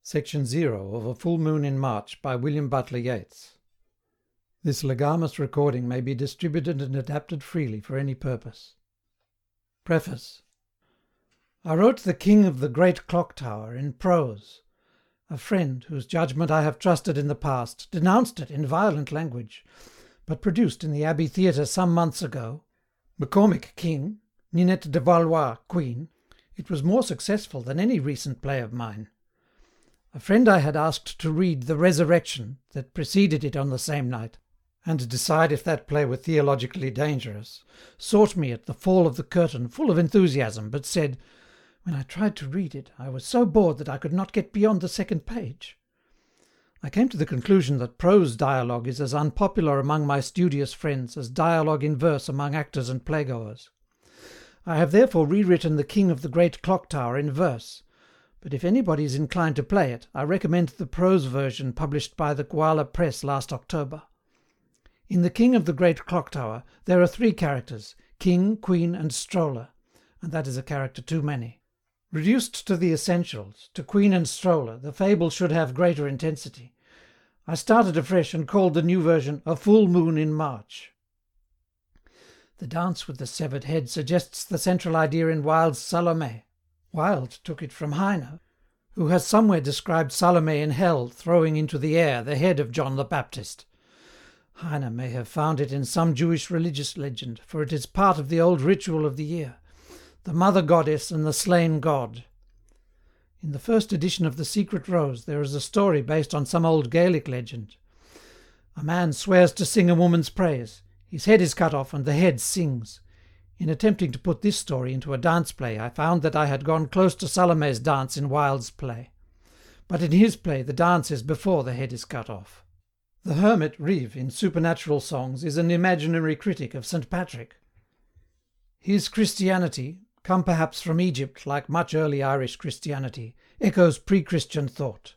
Section 0 of A Full Moon in March by William Butler Yeats. This legamus recording may be distributed and adapted freely for any purpose. Preface. I wrote The King of the Great Clock Tower in prose. A friend, whose judgment I have trusted in the past, denounced it in violent language, but produced in the Abbey Theatre some months ago, MacCormick King, Ninette de Valois Queen. It was more successful than any recent play of mine. A friend I had asked to read The Resurrection, that preceded it on the same night, and decide if that play were theologically dangerous, sought me at the fall of the curtain full of enthusiasm, but said, when I tried to read it, I was so bored that I could not get beyond the second page. I came to the conclusion that prose dialogue is as unpopular among my studious friends as dialogue in verse among actors and playgoers. I have therefore rewritten The King of the Great Clock Tower in verse, but if anybody is inclined to play it, I recommend the prose version published by the Gawler Press last October. In The King of the Great Clock Tower there are three characters, King, Queen and Stroller, and that is a character too many. Reduced to the essentials, to Queen and Stroller, the fable should have greater intensity. I started afresh and called the new version A Full Moon in March. The dance with the severed head suggests the central idea in Wilde's Salome. Wilde took it from Heine, who has somewhere described Salome in hell throwing into the air the head of John the Baptist. Heine may have found it in some Jewish religious legend, for it is part of the old ritual of the year, the mother goddess and the slain god. In the first edition of The Secret Rose there is a story based on some old Gaelic legend. A man swears to sing a woman's praise. His head is cut off and the head sings. In attempting to put this story into a dance play, I found that I had gone close to Salome's dance in Wilde's play. But in his play the dance is before the head is cut off. The hermit Riv in Supernatural Songs is an imaginary critic of St. Patrick. His Christianity, come perhaps from Egypt like much early Irish Christianity, echoes pre-Christian thought.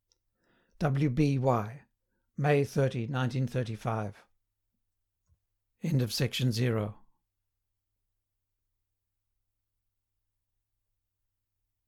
W.B.Y. May 30, 1935. End of section 0.